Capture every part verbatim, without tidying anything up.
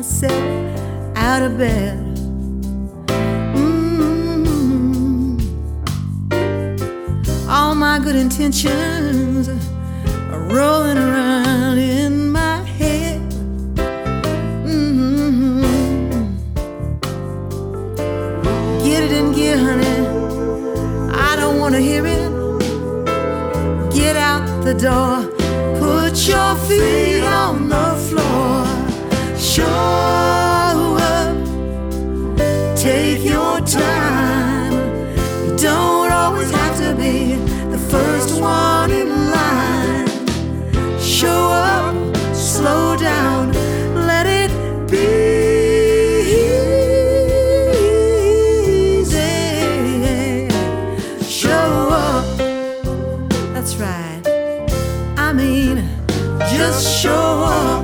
myself out of bed. Mm-hmm. All my good intentions are rolling around in my head. Mm-hmm. Get it in gear, honey. I don't want to hear it. Get out the door. Put your feet on the floor. Show up. Take your time. You don't always have to be the first one in line. Show up. Slow down. Let it be easy. Show up. That's right. I mean, just show up.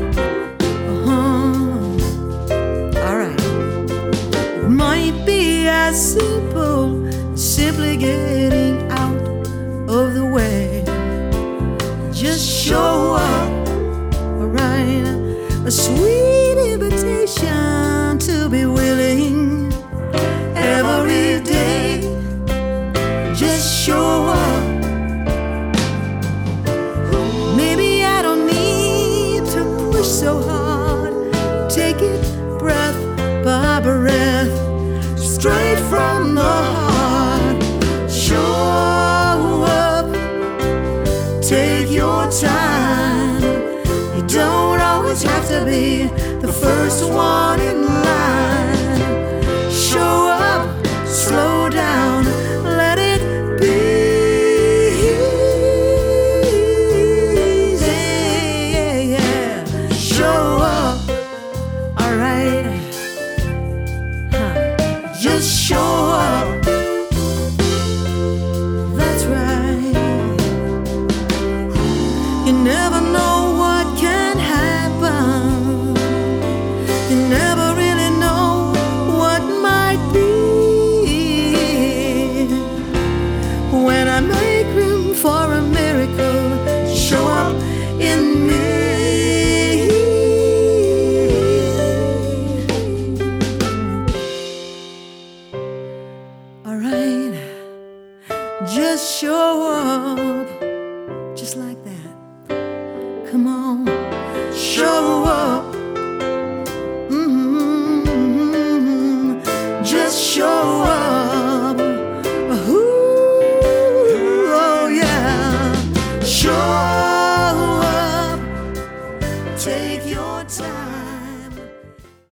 Uh-huh. All right. It might be as simple as simply getting out of the way. Just show up. All right. A sweet invitation to be willing every day. Just show up. So hard, take it breath by breath, straight from the heart. Show up, take your time. You don't always have to be the first one in line. Show up, slow down, let it be. Just show up. That's right. You never know what can happen. You never really know what might be. When I make room for a miracle, show up in me. Alright, just show up, just like that. Come on, show up. Mm-hmm. Just show up.